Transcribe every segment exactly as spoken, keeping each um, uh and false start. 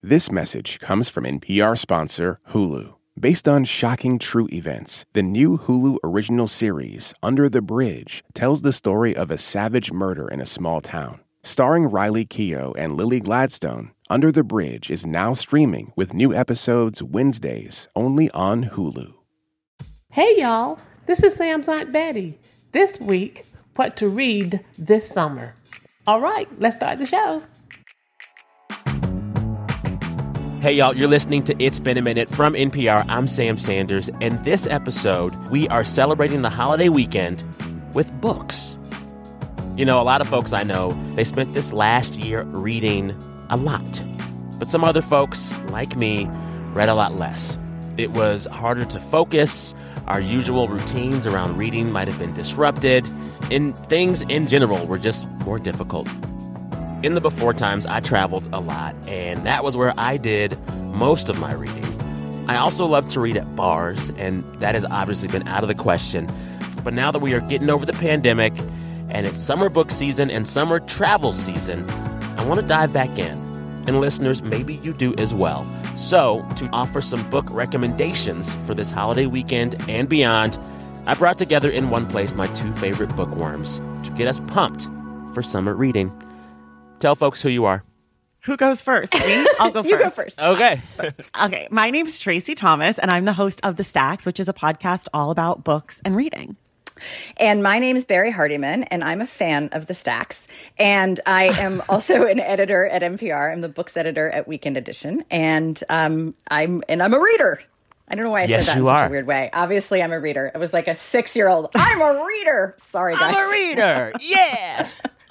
This message comes from N P R sponsor Hulu. Based on shocking true events, the new Hulu original series, Under the Bridge, tells the story of a savage murder in a small town. Starring Riley Keough and Lily Gladstone, Under the Bridge is now streaming with new episodes Wednesdays only on Hulu. Hey y'all, this is Sam's Aunt Betty. This week, what to read this summer. All right, let's start the show. Hey, y'all, you're listening to It's Been a Minute from N P R. I'm Sam Sanders, and this episode, we are celebrating the holiday weekend with books. You know, a lot of folks I know, they spent this last year reading a lot. But some other folks, like me, read a lot less. It was harder to focus. Our usual routines around reading might have been disrupted, and things in general were just more difficult. In the before times, I traveled a lot, and that was where I did most of my reading. I also love to read at bars, and that has obviously been out of the question. But now that we are getting over the pandemic, and it's summer book season and summer travel season, I want to dive back in. And listeners, maybe you do as well. So, to offer some book recommendations for this holiday weekend and beyond, I brought together in one place my two favorite bookworms to get us pumped for summer reading. Tell folks who you are. Who goes first? Me? I'll go first. You go first. Okay. Okay. My name's Tracy Thomas, and I'm the host of The Stacks, which is a podcast all about books and reading. And my name is Barry Hardiman, and I'm a fan of The Stacks. And I am also an editor at N P R. I'm the books editor at Weekend Edition. And um, I'm and I'm a reader. I don't know why I yes, said that in are. such a weird way. Obviously, I'm a reader. I was like a six-year-old. I'm a reader. Sorry, guys. I'm a reader. Yeah.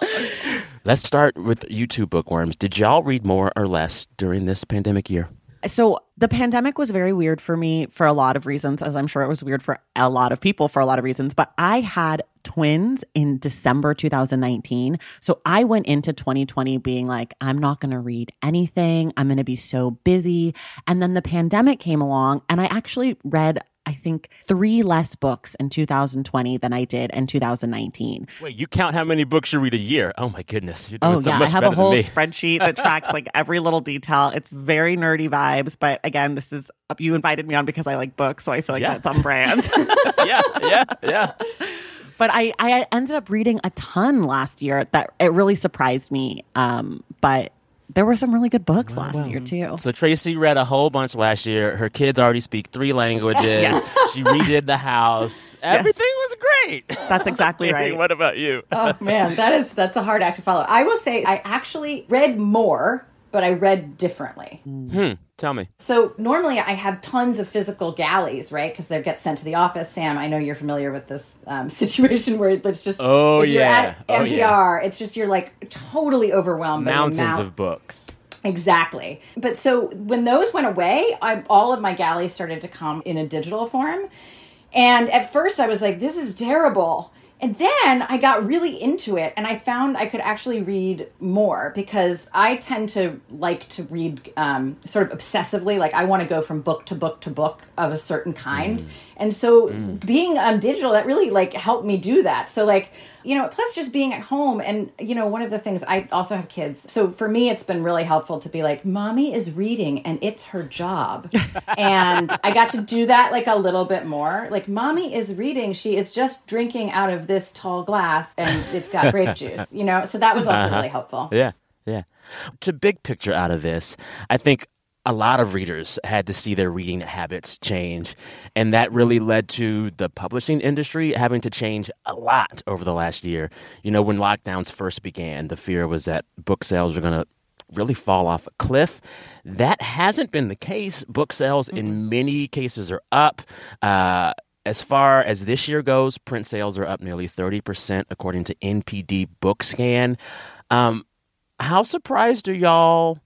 Let's start with you two bookworms. Did y'all read more or less during this pandemic year? So the pandemic was very weird for me for a lot of reasons, as I'm sure it was weird for a lot of people for a lot of reasons. But I had twins in December two thousand nineteen. So I went into twenty twenty being like, I'm not going to read anything. I'm going to be so busy. And then the pandemic came along, and I actually read, I think, three less books in two thousand twenty than I did in two thousand nineteen. Wait, you count how many books you read a year? Oh, my goodness. You're doing Oh, so yeah. I much have a better than whole me. spreadsheet that tracks like every little detail. It's very nerdy vibes. But again, this is, you invited me on because I like books. So I feel like Yeah. that's on brand. yeah, yeah, yeah. But I, I ended up reading a ton last year that it really surprised me. Um, but there were some really good books last wow. year, too. So Tracy read a whole bunch last year. Her kids already speak three languages. Yes. She redid the house. Everything was great. That's exactly right. What about you? Oh, man, that is that's a hard act to follow. I will say I actually read more, but I read differently. Hmm. Tell me. So normally I have tons of physical galleys, right? Because they get sent to the office. Sam, I know you're familiar with this um, situation where it's just, oh, if you're yeah. at oh, N P R, yeah. it's just you're like totally overwhelmed. Mountains by the amount. of books. Exactly. But so when those went away, I, all of my galleys started to come in a digital form. And at first I was like, this is terrible. And then I got really into it, and I found I could actually read more because I tend to like to read um, sort of obsessively. Like I want to go from book to book to book of a certain kind. Mm. And so mm. being on digital, that really like helped me do that. So like, you know, plus just being at home. And, you know, one of the things, I also have kids. So for me, it's been really helpful to be like, mommy is reading and it's her job. And I got to do that like a little bit more. Like mommy is reading. She is just drinking out of this tall glass and it's got grape juice, you know? So that was also uh-huh. really helpful. Yeah. Yeah. To big picture out of this, I think a lot of readers had to see their reading habits change. And that really led to the publishing industry having to change a lot over the last year. You know, when lockdowns first began, the fear was that book sales were going to really fall off a cliff. That hasn't been the case. Book sales mm-hmm. in many cases are up. Uh, as far as this year goes, print sales are up nearly thirty percent according to N P D BookScan. Um, how surprised are y'all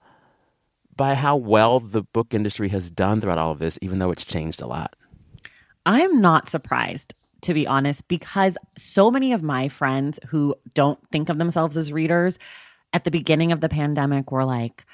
by how well the book industry has done throughout all of this, even though it's changed a lot? I'm not surprised, to be honest, because so many of my friends who don't think of themselves as readers at the beginning of the pandemic were like,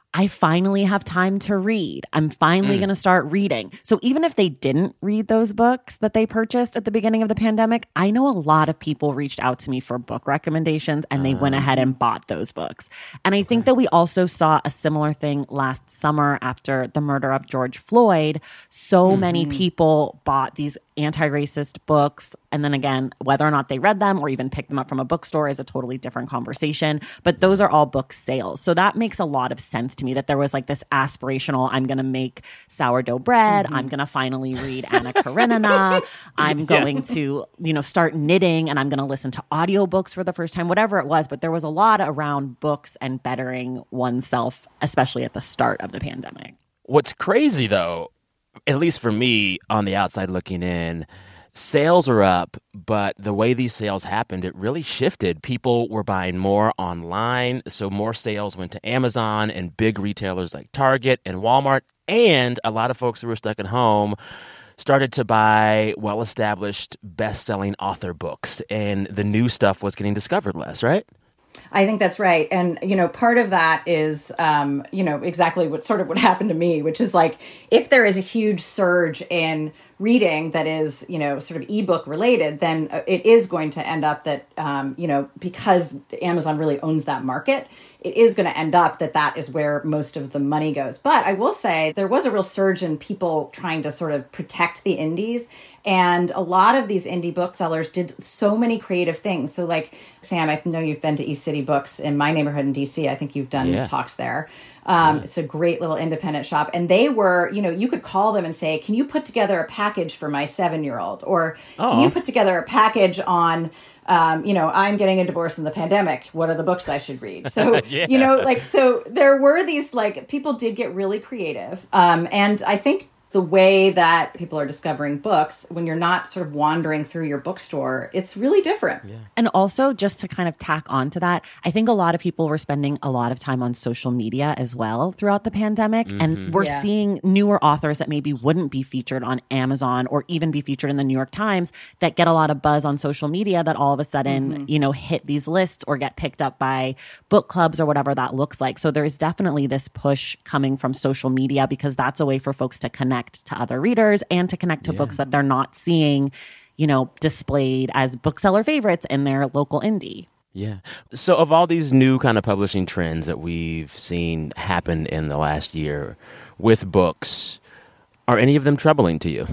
I finally have time to read. I'm finally mm. going to start reading. So even if they didn't read those books that they purchased at the beginning of the pandemic, I know a lot of people reached out to me for book recommendations and they uh, went ahead and bought those books. And I okay. think that we also saw a similar thing last summer after the murder of George Floyd. So mm-hmm. many people bought these anti-racist books. And then again, whether or not they read them or even picked them up from a bookstore is a totally different conversation. But those are all book sales. So that makes a lot of sense to me that there was like this aspirational, I'm going to make sourdough bread. Mm-hmm. I'm going to finally read Anna Karenina. I'm going yeah. to, you know, start knitting and I'm going to listen to audiobooks for the first time, whatever it was. But there was a lot around books and bettering oneself, especially at the start of the pandemic. What's crazy, though, at least for me on the outside looking in, sales are up, but the way these sales happened, it really shifted. People were buying more online, so more sales went to Amazon and big retailers like Target and Walmart, and a lot of folks who were stuck at home started to buy well-established, best-selling author books, and the new stuff was getting discovered less, right? I think that's right. And, you know, part of that is, um, you know, exactly what sort of what happened to me, which is like, if there is a huge surge in reading that is, you know, sort of ebook related, then it is going to end up that, um, you know, because Amazon really owns that market, it is going to end up that that is where most of the money goes. But I will say there was a real surge in people trying to sort of protect the indies. And a lot of these indie booksellers did so many creative things. So like, Sam, I know you've been to East City Books in my neighborhood in D C. I think you've done yeah. talks there. Um, yeah. It's a great little independent shop. And they were, you know, you could call them and say, can you put together a package for my seven-year-old? Or oh. can you put together a package on... Um, you know, I'm getting a divorce in the pandemic. What are the books I should read? So, yeah. you know, like, so there were these, like, people did get really creative. Um, and I think the way that people are discovering books, when you're not sort of wandering through your bookstore, it's really different. Yeah. And also, just to kind of tack on to that, I think a lot of people were spending a lot of time on social media as well throughout the pandemic. Mm-hmm. And we're yeah. seeing newer authors that maybe wouldn't be featured on Amazon or even be featured in the New York Times that get a lot of buzz on social media that all of a sudden, mm-hmm. you know, hit these lists or get picked up by book clubs or whatever that looks like. So there's definitely this push coming from social media because that's a way for folks to connect to other readers and to connect to yeah. books that they're not seeing, you know, displayed as bookseller favorites in their local indie. Yeah. So of all these new kind of publishing trends that we've seen happen in the last year with books, are any of them troubling to you?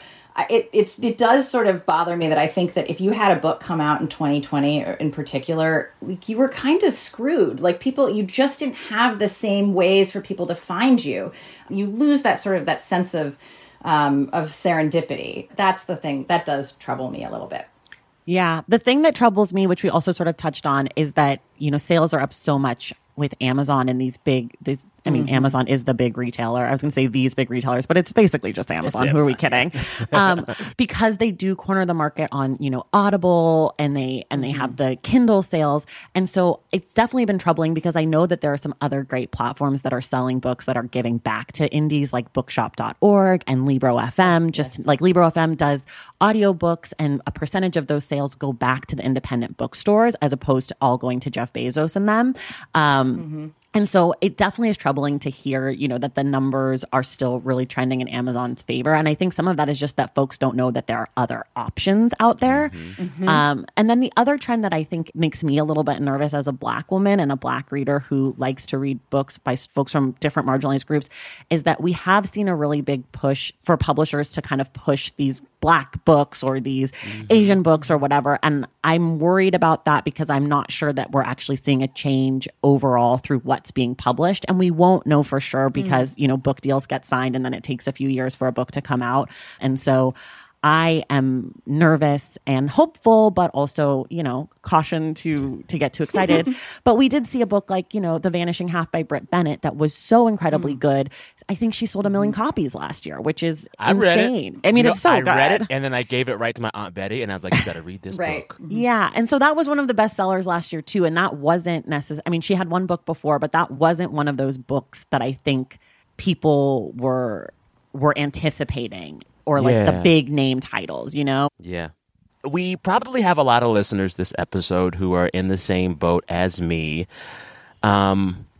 It it's it does sort of bother me that I think that if you had a book come out in twenty twenty in particular, like, you were kind of screwed. Like, people, you just didn't have the same ways for people to find you. You lose that sort of that sense of um, of serendipity. That's the thing that does trouble me a little bit. Yeah. The thing that troubles me, which we also sort of touched on, is that, you know, sales are up so much with Amazon and these big, these, I mean, mm-hmm. Amazon is the big retailer. I was going to say these big retailers, but it's basically just Amazon. Who are we kidding? um, because they do corner the market on, you know, Audible and they, and they mm-hmm. have the Kindle sales. And so it's definitely been troubling because I know that there are some other great platforms that are selling books that are giving back to indies like bookshop dot org and Libro F M. Just yes. like Libro F M does audiobooks, and a percentage of those sales go back to the independent bookstores as opposed to all going to Jeff Bezos and them. Um, Mm-hmm. And so it definitely is troubling to hear, you know, that the numbers are still really trending in Amazon's favor. And I think some of that is just that folks don't know that there are other options out there. Mm-hmm. Mm-hmm. Um, and then the other trend that I think makes me a little bit nervous as a Black woman and a Black reader who likes to read books by folks from different marginalized groups is that we have seen a really big push for publishers to kind of push these Black books or these mm-hmm. Asian books or whatever. And I'm worried about that because I'm not sure that we're actually seeing a change overall through what's being published. And we won't know for sure because, mm-hmm. you know, book deals get signed and then it takes a few years for a book to come out. And so I am nervous and hopeful, but also, you know, caution to to get too excited. But we did see a book like, you know, The Vanishing Half by Britt Bennett that was so incredibly mm. good. I think she sold a million copies last year, which is I insane. Read it. I mean, you it's so know, I good. I read it, and then I gave it right to my Aunt Betty, and I was like, you got to read this right. book. Yeah, and so that was one of the best sellers last year, too. And that wasn't necessary. I mean, she had one book before, but that wasn't one of those books that I think people were were anticipating. Or like yeah. the big name titles, you know? Yeah. We probably have a lot of listeners this episode who are in the same boat as me. Um,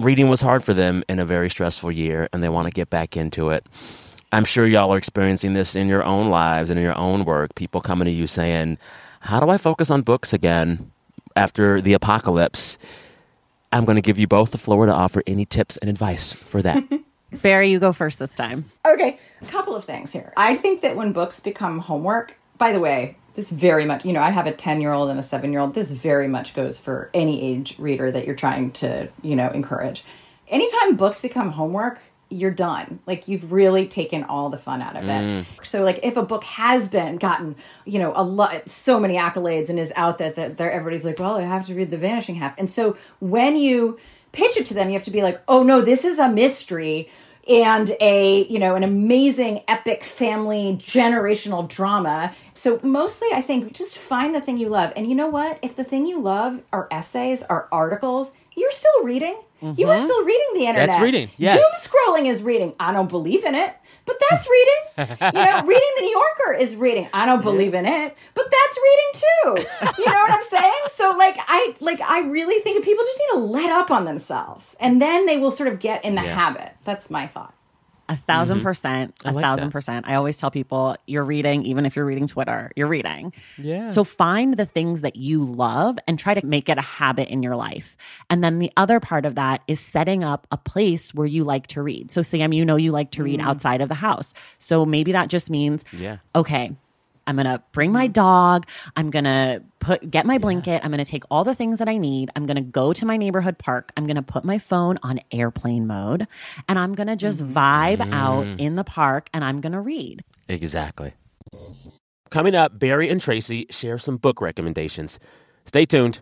reading was hard for them in a very stressful year, and they want to get back into it. I'm sure y'all are experiencing this in your own lives and in your own work. People coming to you saying, how do I focus on books again after the apocalypse? I'm going to give you both the floor to offer any tips and advice for that. Barry, you go first this time. Okay, a couple of things here. I think that when books become homework, by the way, this very much, you know, I have a ten-year-old and a seven-year-old. This very much goes for any age reader that you're trying to, you know, encourage. Anytime books become homework, you're done. Like, you've really taken all the fun out of it. Mm. So, like, if a book has been gotten, you know, a lot, so many accolades and is out there that there, everybody's like, well, I have to read The Vanishing Half. And so when you pitch it to them, you have to be like, oh no, this is a mystery and a, you know, an amazing epic family generational drama. So mostly I think just find the thing you love. And you know what? If the thing you love are essays, are articles, you're still reading. Mm-hmm. You are still reading the internet. That's reading, yes. Doom scrolling is reading. I don't believe in it, but that's reading. You know, reading the New Yorker is reading. I don't believe in it, but that's reading too. You know what I'm saying? So like, I like, I really think that people just need to let up on themselves, and then they will sort of get in the yeah. habit. That's my thought. A thousand mm-hmm. percent. A like thousand that. percent. I always tell people, you're reading, even if you're reading Twitter, you're reading. Yeah. So find the things that you love and try to make it a habit in your life. And then the other part of that is setting up a place where you like to read. So Sam, you know you like to read mm. outside of the house. So maybe that just means, yeah. okay, I'm going to bring my dog. I'm going to put get my blanket. Yeah. I'm going to take all the things that I need. I'm going to go to my neighborhood park. I'm going to put my phone on airplane mode. And I'm going to just mm-hmm. vibe mm. out in the park, and I'm going to read. Exactly. Coming up, Barry and Tracy share some book recommendations. Stay tuned.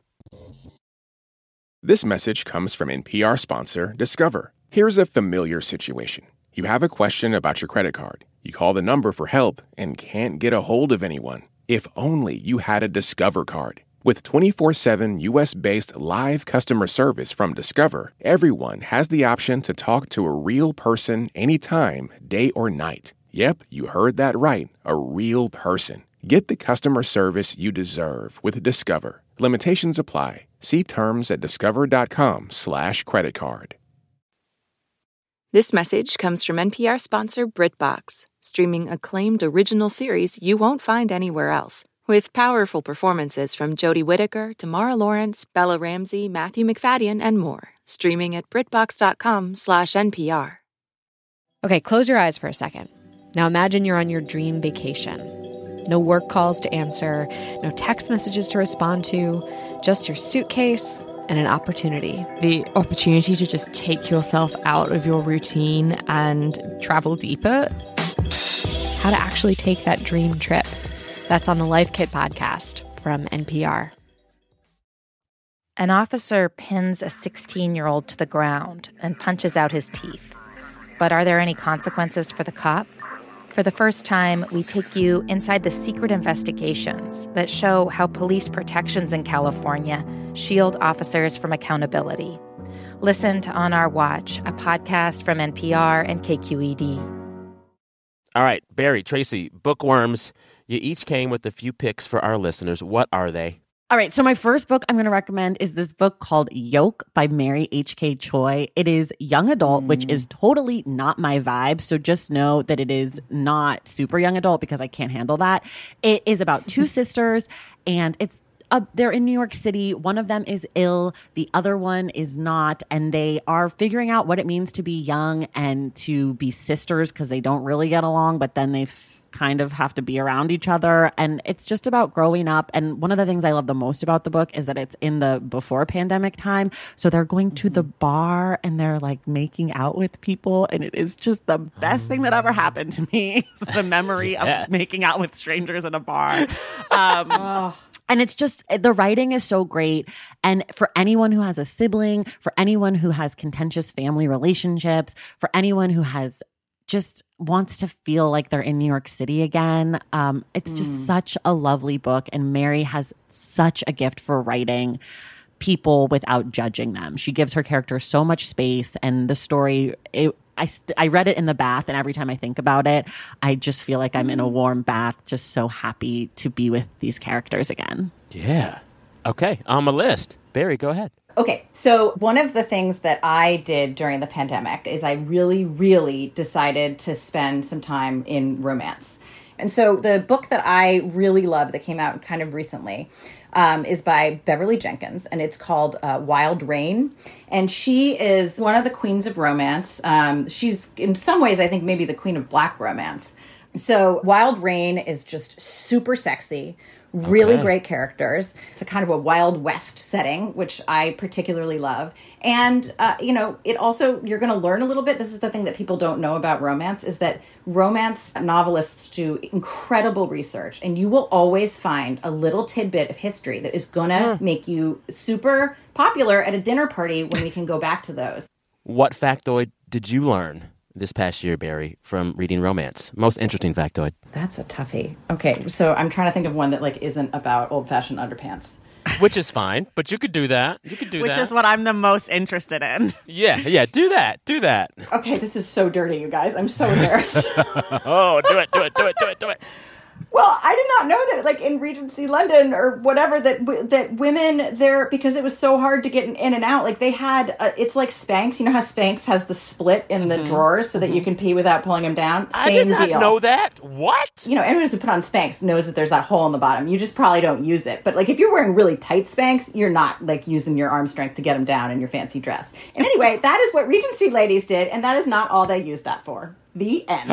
This message comes from N P R sponsor Discover. Here's a familiar situation. You have a question about your credit card. You call the number for help and can't get a hold of anyone. If only you had a Discover card. With twenty-four seven U S-based live customer service from Discover, everyone has the option to talk to a real person anytime, day or night. Yep, you heard that right, a real person. Get the customer service you deserve with Discover. Limitations apply. See terms at discover.com slash credit card. This message comes from N P R sponsor BritBox, streaming acclaimed original series you won't find anywhere else. With powerful performances from Jodie Whittaker, Tamara Lawrence, Bella Ramsey, Matthew McFadden, and more. Streaming at BritBox.com slash NPR. Okay, close your eyes for a second. Now imagine you're on your dream vacation. No work calls to answer, no text messages to respond to, just your suitcase and an opportunity. The opportunity to just take yourself out of your routine and travel deeper. How to actually take that dream trip. That's on the Life Kit podcast from N P R. An officer pins a sixteen-year-old to the ground and punches out his teeth. But are there any consequences for the cop? For the first time, we take you inside the secret investigations that show how police protections in California shield officers from accountability. Listen to On Our Watch, a podcast from N P R and K Q E D. All right, Barry, Tracy, bookworms. You each came with a few picks for our listeners. What are they? All right, so my first book I'm going to recommend is this book called Yoke by Mary H K. Choi. It is young adult, mm. which is totally not my vibe. So just know that it is not super young adult because I can't handle that. It is about two sisters, and it's uh, they're in New York City. One of them is ill. The other one is not. And they are figuring out what it means to be young and to be sisters because they don't really get along, but then they kind of have to be around each other. And it's just about growing up. And one of the things I love the most about the book is that it's in the before pandemic time. So they're going to the bar and they're like making out with people. And it is just the best thing that ever happened to me. It's the memory yes. of making out with strangers in a bar. Um, oh. And it's just, the writing is so great. And for anyone who has a sibling, for anyone who has contentious family relationships, for anyone who has just wants to feel like they're in New York City again. Um, it's just mm. such a lovely book. And Mary has such a gift for writing people without judging them. She gives her characters so much space. And the story, it, I, st- I read it in the bath. And every time I think about it, I just feel like I'm in a warm bath, just so happy to be with these characters again. Yeah. Okay, on my list. Barry, go ahead. Okay, so one of the things that I did during the pandemic is I really, really decided to spend some time in romance. And so the book that I really love that came out kind of recently um, is by Beverly Jenkins, and it's called uh, Wild Rain. And she is one of the queens of romance. Um, she's, in some ways, I think maybe the queen of Black romance. So Wild Rain is just super sexy. Really okay. Great characters. It's a kind of a Wild West setting, which I particularly love. And, uh, you know, it also, you're going to learn a little bit. This is the thing that people don't know about romance, is that romance novelists do incredible research. And you will always find a little tidbit of history that is going to hmm. make you super popular at a dinner party when we can go back to those. What factoid did you learn this past year, Barry, from reading romance? Most interesting factoid. That's a toughie. Okay, so I'm trying to think of one that like isn't about old-fashioned underpants. Which is fine, but you could do that. You could do Which that. Which is what I'm the most interested in. Yeah, yeah, do that. Do that. Okay, this is so dirty, you guys. I'm so embarrassed. Oh, do it, do it, do it, do it, do it. Well, I did not know that, like, in Regency London or whatever, that that women there, because it was so hard to get in and out, like, they had, uh, it's like Spanx. You know how Spanx has the split in the mm-hmm. drawers so that mm-hmm. you can pee without pulling them down? Same I did not deal. know that. What? You know, anyone who's put on Spanx knows that there's that hole in the bottom. You just probably don't use it. But, like, if you're wearing really tight Spanx, you're not, like, using your arm strength to get them down in your fancy dress. And anyway, that is what Regency ladies did, and that is not all they used that for. The end.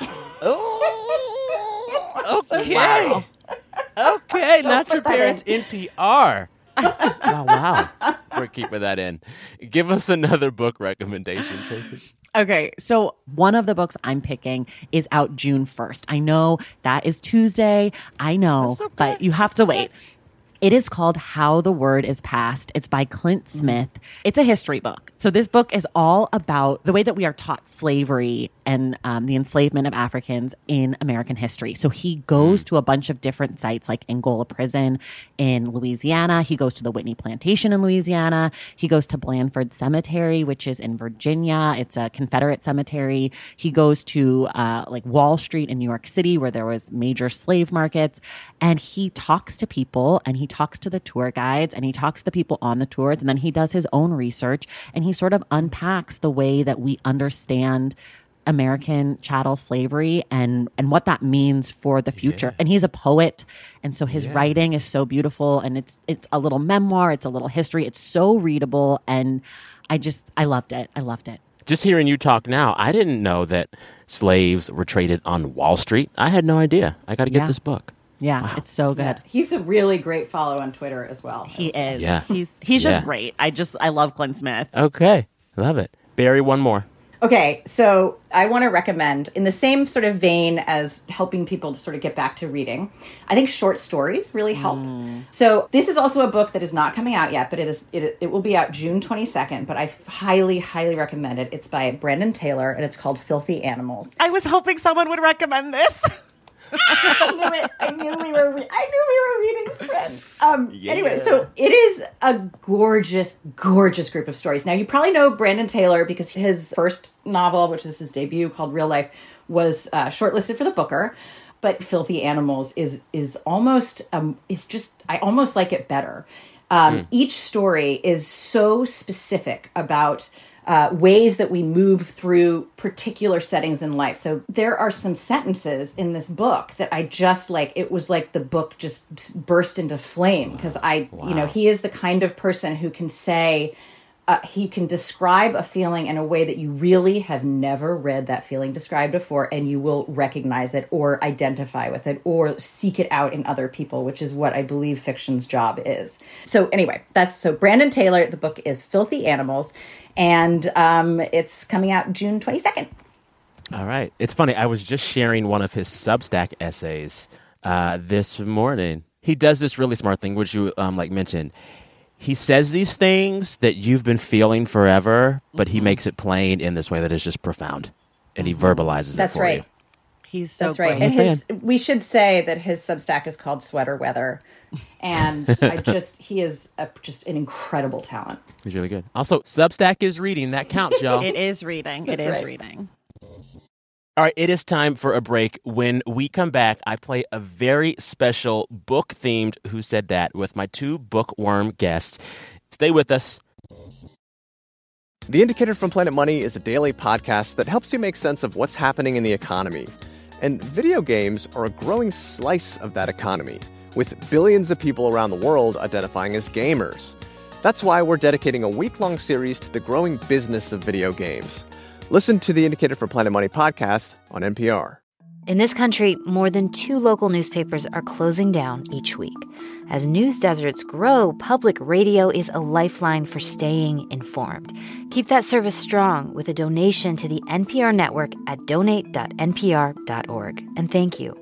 Oh. Okay. Wow. Okay. Not Your Parents N P R. Wow, wow. We're keeping that in. Give us another book recommendation, Tracy. Okay, so one of the books I'm picking is out June first. I know that is Tuesday. I know, okay. But you have to wait. It is called How the Word is Passed. It's by Clint Smith. It's a history book. So this book is all about the way that we are taught slavery and um, the enslavement of Africans in American history. So he goes to a bunch of different sites like Angola Prison in Louisiana. He goes to the Whitney Plantation in Louisiana. He goes to Blandford Cemetery, which is in Virginia. It's a Confederate cemetery. He goes to uh, like Wall Street in New York City, where there was major slave markets. And he talks to people, and he talks to the tour guides, and he talks to the people on the tours, and then he does his own research, and he sort of unpacks the way that we understand American chattel slavery and and what that means for the future. Yeah. And he's a poet, and so his yeah. writing is so beautiful, and it's it's a little memoir, it's a little history, it's so readable, and I just I loved it. I loved it. Just hearing you talk now, I didn't know that slaves were traded on Wall Street. I had no idea. I got to get yeah. this book. Yeah, wow. It's so good. Yeah. He's a really great follow on Twitter as well. He is. Yeah. He's he's yeah. just great. I just I love Clint Smith. Okay. Love it. Barry, one more. Okay, so I want to recommend, in the same sort of vein as helping people to sort of get back to reading, I think short stories really help. Mm. So this is also a book that is not coming out yet, but it is it, it will be out June twenty-second, but I highly, highly recommend it. It's by Brandon Taylor, and it's called Filthy Animals. I was hoping someone would recommend this. I knew it. I knew we were. Re- I knew we were reading Friends. Um. Yeah. Anyway, so it is a gorgeous, gorgeous group of stories. Now, you probably know Brandon Taylor because his first novel, which is his debut, called Real Life, was uh, shortlisted for the Booker. But Filthy Animals is is almost. Um. It's just. I almost like it better. Um. Mm. Each story is so specific about Uh, ways that we move through particular settings in life. So there are some sentences in this book that I just like, it was like the book just burst into flame because I, wow. you know, he is the kind of person who can say, uh, he can describe a feeling in a way that you really have never read that feeling described before, and you will recognize it or identify with it or seek it out in other people, which is what I believe fiction's job is. So anyway, that's so Brandon Taylor. The book is Filthy Animals, and um, it's coming out June twenty-second. All right. It's funny. I was just sharing one of his Substack essays uh, this morning. He does this really smart thing, which you um, like mentioned. He says these things that you've been feeling forever, but mm-hmm. he makes it plain in this way that is just profound, and he verbalizes That's it for right. you. He's so That's great. right. And his, we should say that his Substack is called Sweater Weather, and I just he is a, just an incredible talent. He's really good. Also, Substack is reading. That counts, y'all. It is reading. It That's is right. reading. All right, it is time for a break. When we come back, I play a very special book-themed Who Said That with my two bookworm guests. Stay with us. The Indicator from Planet Money is a daily podcast that helps you make sense of what's happening in the economy. And video games are a growing slice of that economy, with billions of people around the world identifying as gamers. That's why we're dedicating a week-long series to the growing business of video games. Listen to the Indicator from Planet Money podcast on N P R. In this country, more than two local newspapers are closing down each week. As news deserts grow, public radio is a lifeline for staying informed. Keep that service strong with a donation to the N P R network at donate dot n p r dot org. And thank you.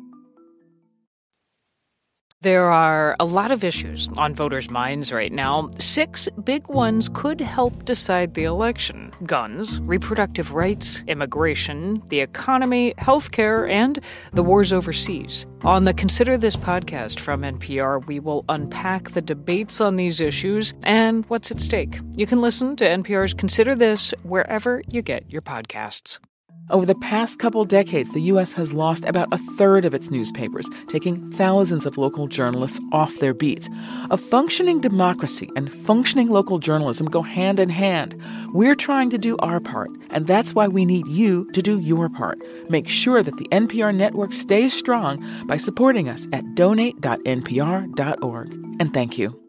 There are a lot of issues on voters' minds right now. Six big ones could help decide the election: guns, reproductive rights, immigration, the economy, healthcare, and the wars overseas. On the Consider This podcast from N P R, we will unpack the debates on these issues and what's at stake. You can listen to N P R's Consider This wherever you get your podcasts. Over the past couple decades, the U S has lost about a third of its newspapers, taking thousands of local journalists off their beats. A functioning democracy and functioning local journalism go hand in hand. We're trying to do our part, and that's why we need you to do your part. Make sure that the N P R network stays strong by supporting us at donate dot n p r dot org. And thank you.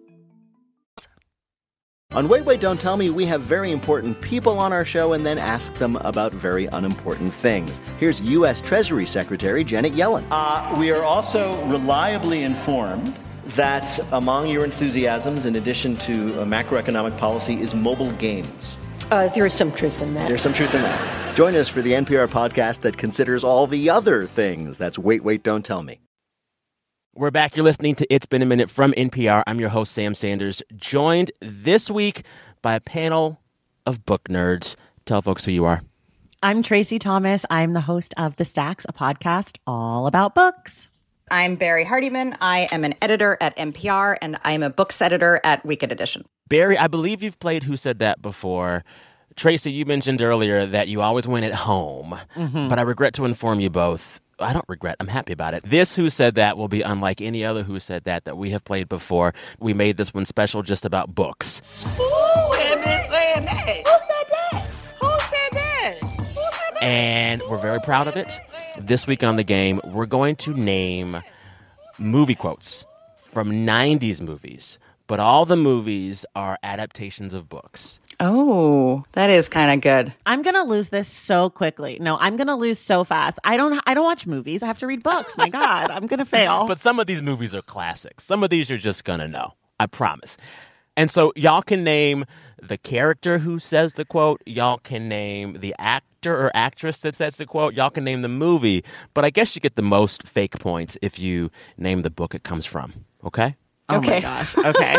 On Wait, Wait, Don't Tell Me, we have very important people on our show and then ask them about very unimportant things. Here's U S. Treasury Secretary Janet Yellen. Uh, we are also reliably informed that among your enthusiasms, in addition to uh, macroeconomic policy, is mobile games. Uh, there is some truth in that. There's some truth in that. Join us for the N P R podcast that considers all the other things. That's Wait, Wait, Don't Tell Me. We're back. You're listening to It's Been a Minute from N P R. I'm your host, Sam Sanders, joined this week by a panel of book nerds. Tell folks who you are. I'm Tracy Thomas. I'm the host of The Stacks, a podcast all about books. I'm Barry Hardiman. I am an editor at N P R, and I'm a books editor at Weekend Edition. Barry, I believe you've played Who Said That before. Tracy, you mentioned earlier that you always win at home, mm-hmm. but I regret to inform you both. I don't regret. I'm happy about it. This Who Said That will be unlike any other Who Said That that we have played before. We made this one special just about books. Who am I saying that? Who said that? Who said that? Who said that? And we're very proud of it. This week on the game, we're going to name movie quotes from nineties movies. But all the movies are adaptations of books. Oh, that is kind of good. I'm going to lose this so quickly. No, I'm going to lose so fast. I don't I don't watch movies. I have to read books. My God, I'm going to fail. But some of these movies are classics. Some of these you're just going to know. I promise. And so y'all can name the character who says the quote. Y'all can name the actor or actress that says the quote. Y'all can name the movie. But I guess you get the most fake points if you name the book it comes from. Okay? Oh, okay. my gosh. Okay.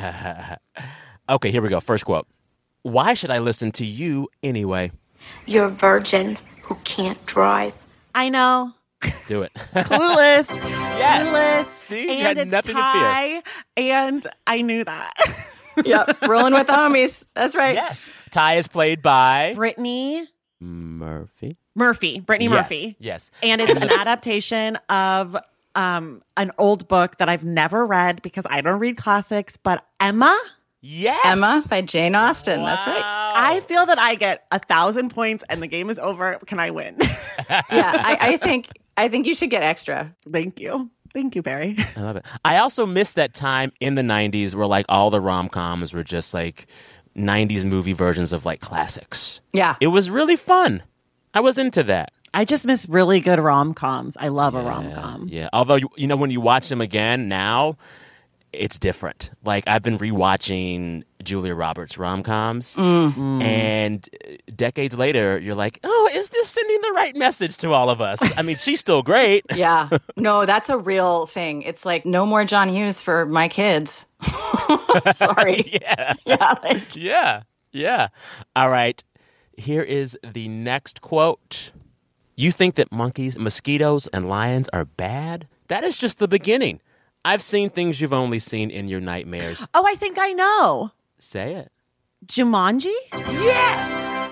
Okay, here we go. First quote. Why should I listen to you anyway? You're a virgin who can't drive. I know. Do it. Clueless. Yes. Clueless. See, you and had it's nothing Ty, to fear. And I knew that. Yep, rolling with the homies. That's right. Yes. Ty is played by Brittany Murphy. Murphy. Brittany yes. Murphy. Yes. And it's an adaptation of um, an old book that I've never read because I don't read classics, but Emma. Yes. Emma by Jane Austen. Wow. That's right. I feel that I get a thousand points and the game is over. Can I win? Yeah, I, I think I think you should get extra. Thank you. Thank you, Barry. I love it. I also miss that time in the nineties where like all the rom-coms were just like nineties movie versions of like classics. Yeah. It was really fun. I was into that. I just miss really good rom-coms. I love yeah, a rom-com. Yeah. Although, you, you know, when you watch them again now, it's different. Like, I've been rewatching Julia Roberts rom-coms, mm. and decades later, you're like, oh, is this sending the right message to all of us? I mean, she's still great. Yeah. No, that's a real thing. It's like, no more John Hughes for my kids. Sorry. yeah. Yeah, like. Yeah. Yeah. All right. Here is the next quote. You think that monkeys, mosquitoes, and lions are bad? That is just the beginning. I've seen things you've only seen in your nightmares. Oh, I think I know. Say it. Jumanji? Yes!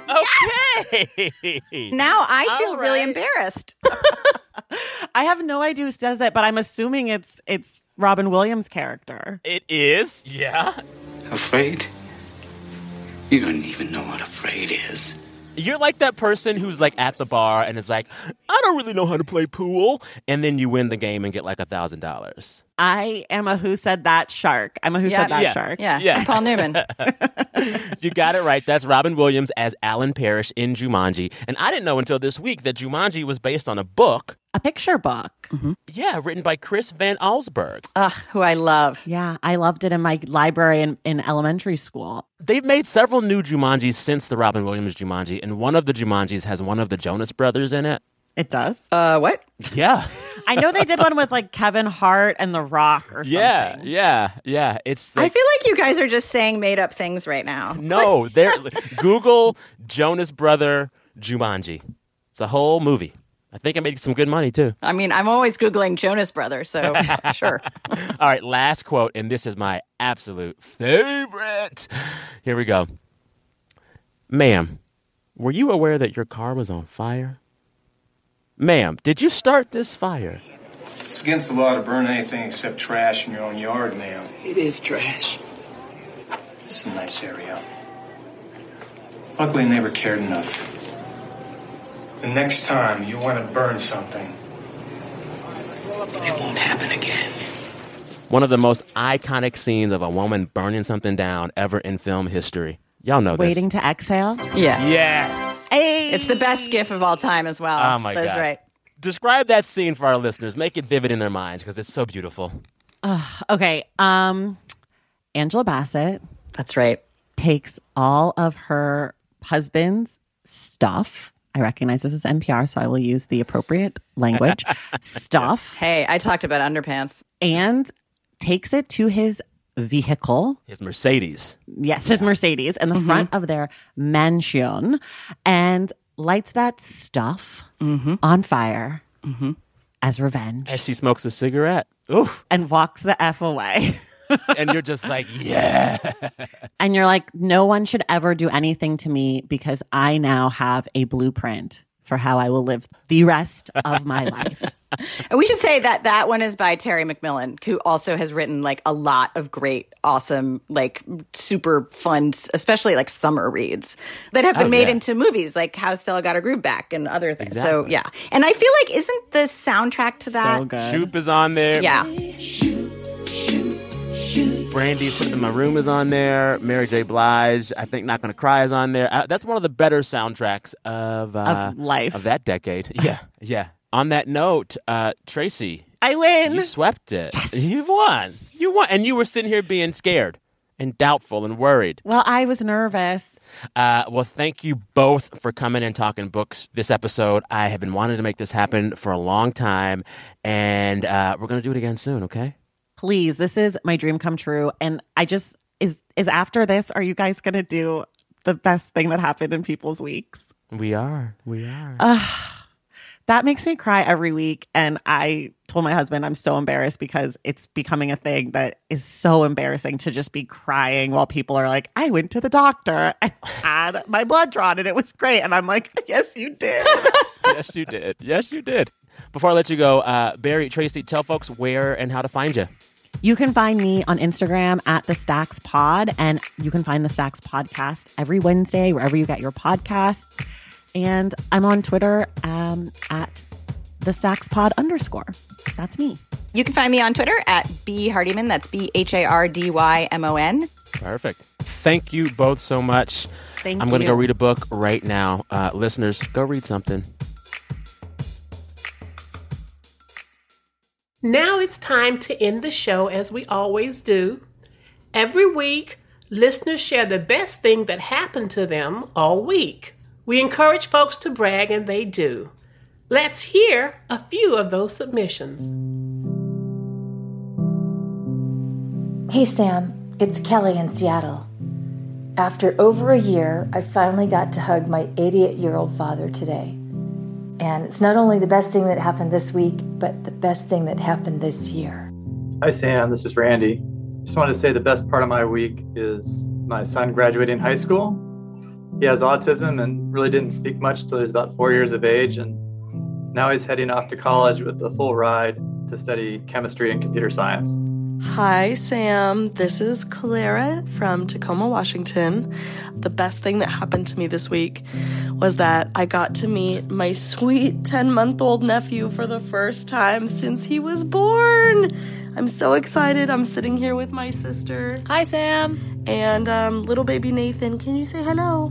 Okay. Now I feel All really right. embarrassed. I have no idea who says it, but I'm assuming it's it's Robin Williams' character. It is, yeah. Afraid? You don't even know what afraid is. You're like that person who's like at the bar and is like, I don't really know how to play pool. And then you win the game and get like a thousand dollars. I am a Who Said That shark. I'm a Who Yeah. Said That Yeah. shark. Yeah, Yeah. Paul Newman. You got it right. That's Robin Williams as Alan Parrish in Jumanji. And I didn't know until this week that Jumanji was based on a book. A picture book. Mm-hmm. Yeah, written by Chris Van Allsburg. Ugh, who I love. Yeah, I loved it in my library in, in elementary school. They've made several new Jumanjis since the Robin Williams Jumanji, and one of the Jumanjis has one of the Jonas Brothers in it. It does? Uh, what? Yeah. I know they did one with like Kevin Hart and The Rock or something. Yeah, yeah, yeah. It's I like, feel like you guys are just saying made up things right now. no, they're Google Jonas Brother Jumanji. It's a whole movie. I think I made some good money too. I mean, I'm always Googling Jonas Brothers, so sure. All right, last quote, and this is my absolute favorite. Here we go. Ma'am, were you aware that your car was on fire? Ma'am, did you start this fire? It's against the law to burn anything except trash in your own yard, ma'am. It is trash. It's a nice area. Luckily, I never cared enough. The next time you want to burn something, it won't happen again. One of the most iconic scenes of a woman burning something down ever in film history. Y'all know this. Waiting to exhale? Yeah. Yes. Hey. It's the best gif of all time as well. Oh, my That's God. right. Describe that scene for our listeners. Make it vivid in their minds because it's so beautiful. Uh, okay. Um, Angela Bassett. That's right. Takes all of her husband's stuff. I recognize this is N P R, so I will use the appropriate language. Stuff. Hey, I talked about underpants. And takes it to his vehicle. His Mercedes. Yes, his Mercedes in the Mm-hmm. front of their mansion and lights that stuff Mm-hmm. on fire Mm-hmm. as revenge. As she smokes a cigarette. Oof. And walks the F away. And you're just like, yeah. And you're like, no one should ever do anything to me because I now have a blueprint for how I will live the rest of my life. And we should say that that one is by Terry McMillan, who also has written like a lot of great, awesome, like super fun, especially like summer reads that have been Oh, made yeah. into movies like How Stella Got Her Groove Back and other things. So Exactly. yeah. And I feel like, isn't the soundtrack to that? So good. Shoop is on there. Yeah. Brandy Sitting in My Room is on there. Mary J. Blige, I think Not Gonna Cry is on there. Uh, that's one of the better soundtracks of uh, Of life. of that decade. Yeah, yeah. On that note, uh, Tracy, I win. you swept it. You won. You won, and you were sitting here being scared and doubtful and worried. Well, I was nervous. Uh, well, thank you both for coming and talking books this episode. I have been wanting to make this happen for a long time, and uh, we're going to do it again soon, okay? Please, this is my dream come true. And I just, is is after this, are you guys going to do the best thing that happened in people's weeks? We are. We are. Uh, that makes me cry every week. And I told my husband I'm so embarrassed because it's becoming a thing that is so embarrassing to just be crying while people are like, I went to the doctor and had my blood drawn and it was great. And I'm like, yes, you did. Yes, you did. Yes, you did. Before I let you go, uh, Barry, Tracy, tell folks where and how to find you. You can find me on Instagram at The Stacks Pod, and you can find The Stacks Podcast every Wednesday, wherever you get your podcasts. And I'm on Twitter um, at The Stacks Pod underscore. That's me. You can find me on Twitter at B Hardyman. That's B H A R D Y M O N. Perfect. Thank you both so much. Thank I'm going to you. go read a book right now. Uh, listeners, go read something. Now it's time to end the show as we always do. Every week, listeners share the best thing that happened to them all week. We encourage folks to brag, and they do. Let's hear a few of those submissions. Hey Sam, it's Kelly in Seattle. After over a year, I finally got to hug my eighty-eight-year-old father today. And it's not only the best thing that happened this week, but the best thing that happened this year. Hi, Sam. This is Randy. Just wanted to say the best part of my week is my son graduating high school. He has autism and really didn't speak much till he was about four years of age, and now he's heading off to college with a full ride to study chemistry and computer science. Hi, Sam. This is Clara from Tacoma, Washington. The best thing that happened to me this week was that I got to meet my sweet ten-month-old nephew for the first time since he was born. I'm so excited. I'm sitting here with my sister. Hi, Sam. And um, little baby Nathan. Can you say hello?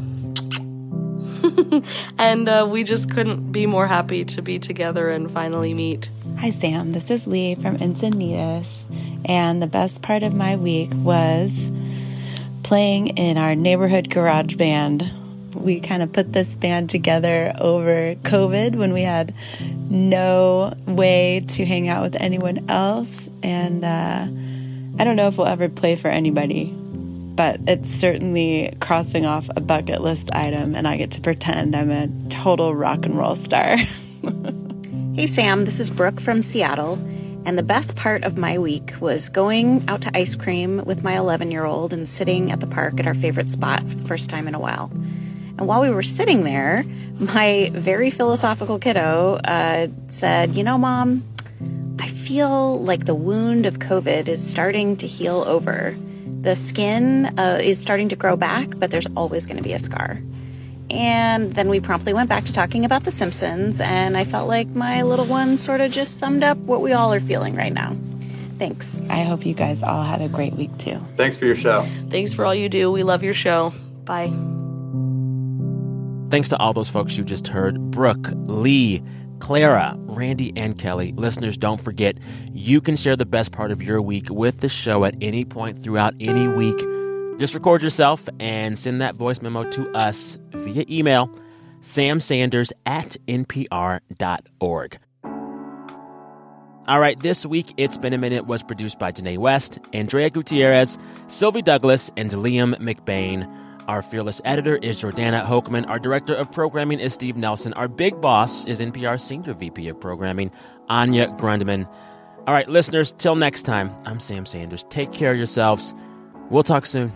And uh, we just couldn't be more happy to be together and finally meet. Hi, Sam. This is Lee from Encinitas. And the best part of my week was playing in our neighborhood garage band. We kind of put this band together over COVID when we had no way to hang out with anyone else. And uh, I don't know if we'll ever play for anybody, but it's certainly crossing off a bucket list item, and I get to pretend I'm a total rock and roll star. Hey, Sam, this is Brooke from Seattle, and the best part of my week was going out to ice cream with my eleven-year-old and sitting at the park at our favorite spot for the first time in a while. And while we were sitting there, my very philosophical kiddo uh, said, you know, Mom, I feel like the wound of COVID is starting to heal over. The skin uh, is starting to grow back, but there's always going to be a scar. And then we promptly went back to talking about The Simpsons, and I felt like my little one sort of just summed up what we all are feeling right now. Thanks. I hope you guys all had a great week, too. Thanks for your show. Thanks for all you do. We love your show. Bye. Thanks to all those folks you just heard. Brooke, Lee, Clara, Randy, and Kelly. Listeners, don't forget, you can share the best part of your week with the show at any point throughout any week. Just record yourself and send that voice memo to us via email, samsanders at npr dot org. All right, this week, It's Been a Minute was produced by Janae West, Andrea Gutierrez, Sylvie Douglas, and Liam McBain. Our fearless editor is Jordana Hochman. Our director of programming is Steve Nelson. Our big boss is N P R Senior V P of Programming, Anya Grundman. All right, listeners, till next time, I'm Sam Sanders. Take care of yourselves. We'll talk soon.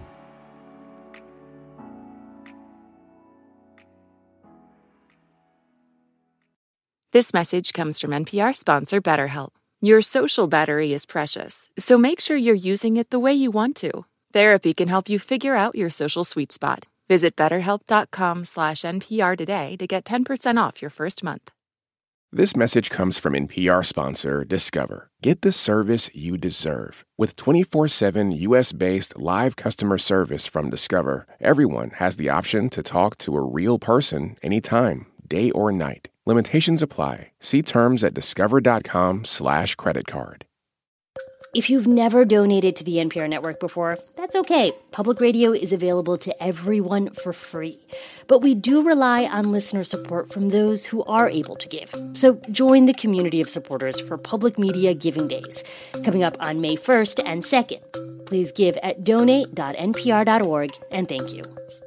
This message comes from N P R sponsor BetterHelp. Your social battery is precious, so make sure you're using it the way you want to. Therapy can help you figure out your social sweet spot. Visit betterhelp.com slash NPR today to get ten percent off your first month. This message comes from N P R sponsor Discover. Get the service you deserve. With twenty-four seven U S-based live customer service from Discover, everyone has the option to talk to a real person anytime, day or night. Limitations apply. See terms at discover.com slash credit card. If you've never donated to the N P R network before, that's okay. Public radio is available to everyone for free. But we do rely on listener support from those who are able to give. So join the community of supporters for Public Media Giving Days, coming up on May first and second. Please give at donate dot n p r dot org, and thank you.